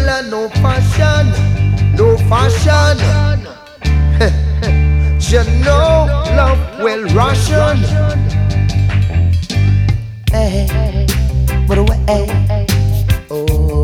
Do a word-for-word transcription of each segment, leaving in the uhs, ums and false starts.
fella no fashion, no fashion. You know love will ration. Hey, but away. Oh,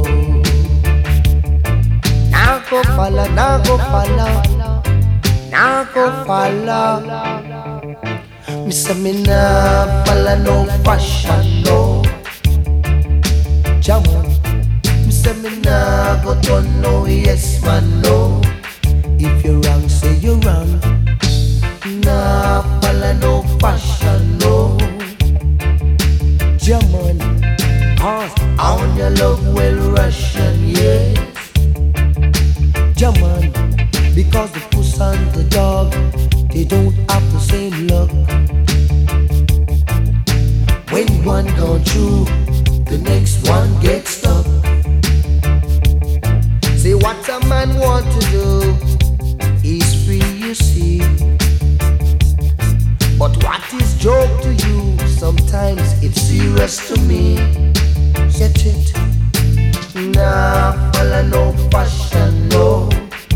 now go follow, now go follow, now go follow. Me say me nah follow no fashion, no. Jam on. Me say me nah go turn no yes man, no. If you're wrong, say you're wrong. Nah follow no fashion, no. Jam on. Cause on your love will Russian, yes. Jam on. Because the puss and the dog, they don't have the same luck. When one gone through, the next one gets stuck. Say what a man want to do, he's free, you see. But what is joke to you, sometimes it's serious to me. Get it? Nah, follow no fashion, no.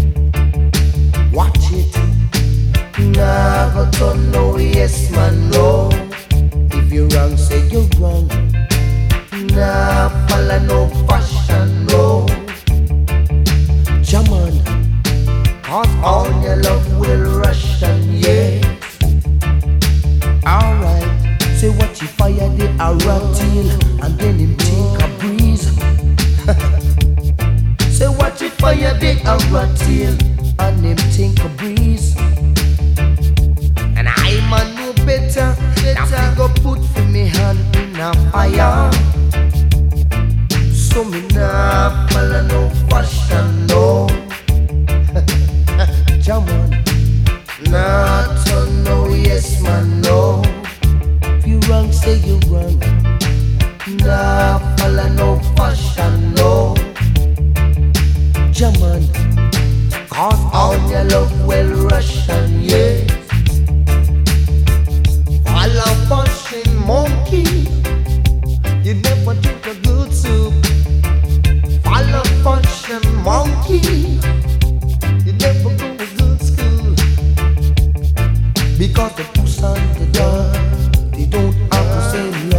Watch it. Nah, go turn no yes man, no. If you're wrong, say you're wrong. Nah, follow no fashion, no. Jam on. Cause all your love will Russian, yes. Alright. Say what you fire the Arab till, and then him take a breeze. Say what you fire the Arab till, and him think a breeze. And I man know better. Now I go put for me hand in a fire. So me nah follow no fashion, no. Jam on. Nah turn no yes man, no. If you wrong, say you wrong. Nah follow no fashion, no. Jam on. Cause all your love will Russian, yeah. Follow fashion monkey, you never drink a good soup. Follow fashion monkey, you never go to good school. Because the puss and the dog, they don't have the same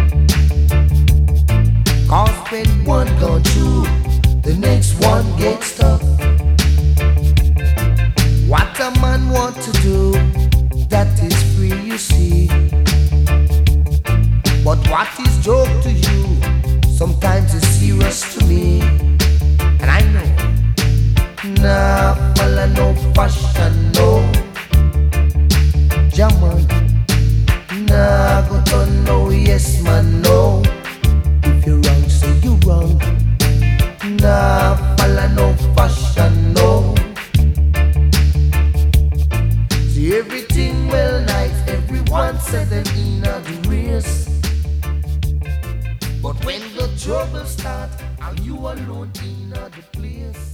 love. Cause when one gone through, the next one gets stuck. What a man want to do, that is free, you see. But what is joke to you, sometimes it's serious to me. And I know, nah follow no fashion, no. Jam on. Nah go turn no yes man, no. If you're wrong, say you're wrong. Nah follow no fashion, no. See everything well nice, everyone said them in the race. But when the trouble start, are you alone in the place?